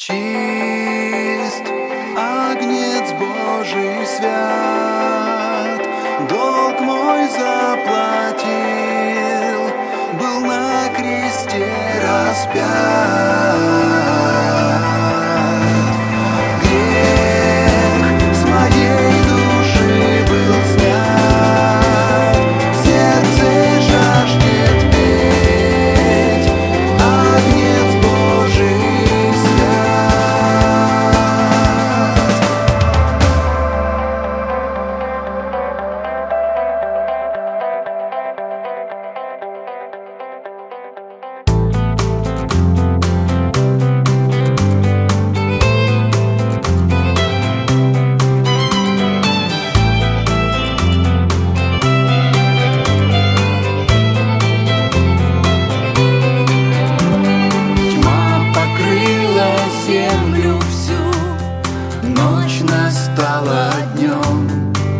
Чист Агнец Божий свят, долг мой заплатил, был на кресте распят. Грех с моей души был снят, сердце жаждет петь Агнец Божий. Ночь настала днем,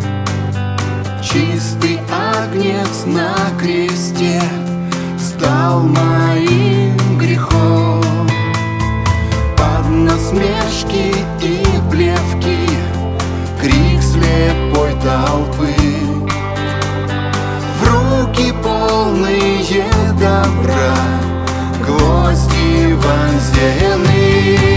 чистый Агнец на кресте стал моим грехом. Под насмешки и плевки, крик слепой толпы, в руки полные добра гвозди вонзены.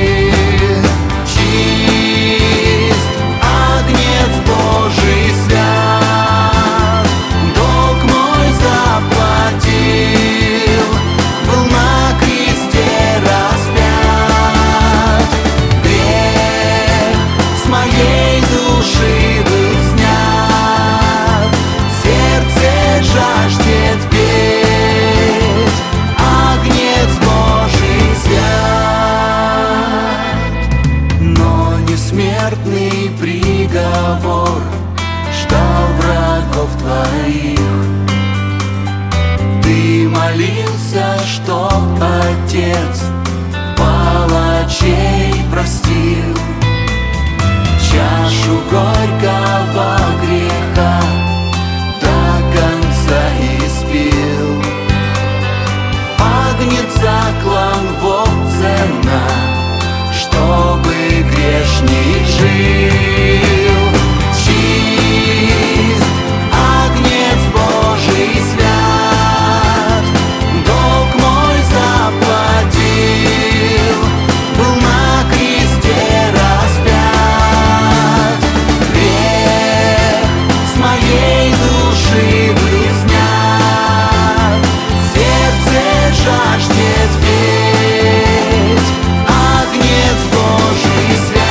Смертный приговор ждал врагов твоих. Ты молился, чтоб Отец палачей простил, чашу горького греха до конца испил. Агнец заклан, вот цена, чтобы грешник жил. Чист Агнец Божий свят, долг мой заплатил, был на кресте распят. Грех с моей души был снят, сердце жаждет петь Агнец Божий свят.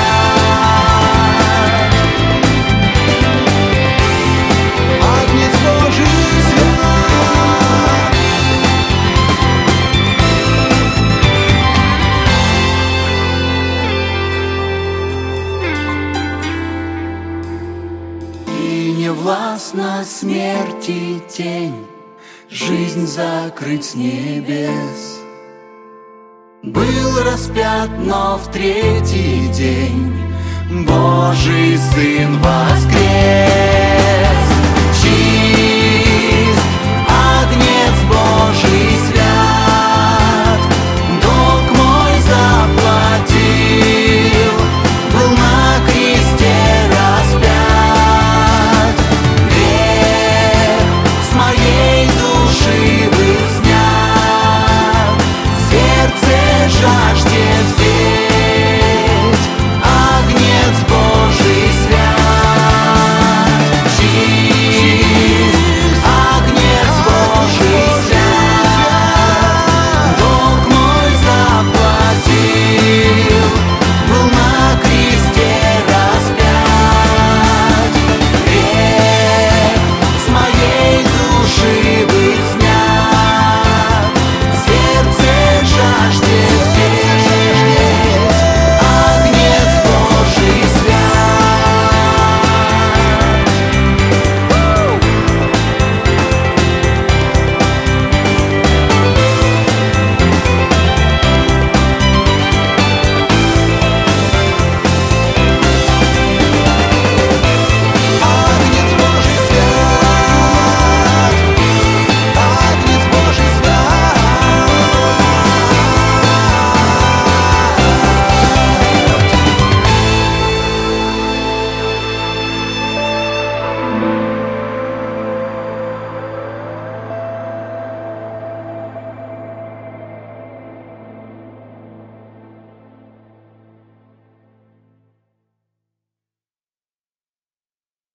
Агнец Божий свят. И не властна смерти тень жизнь закрыть с небес. Был распят, но в третий день Божий Сын воскрес.